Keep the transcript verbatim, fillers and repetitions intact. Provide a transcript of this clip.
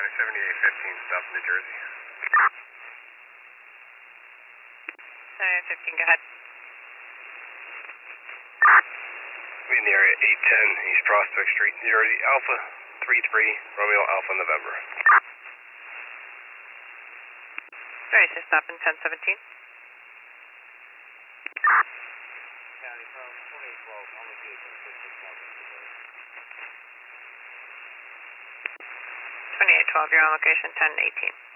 seventy-eight fifteen, South New Jersey. seventy-eight fifteen, go ahead. I'm in the area eight ten, East Prospect Street, New Jersey, Alpha three three, Romeo Alpha November. Sorry, so stop in ten seventeen. County from twenty-eight twelve, on the vehicle, fifteen thousand. twenty-eight twelve, you're on location ten eighteen.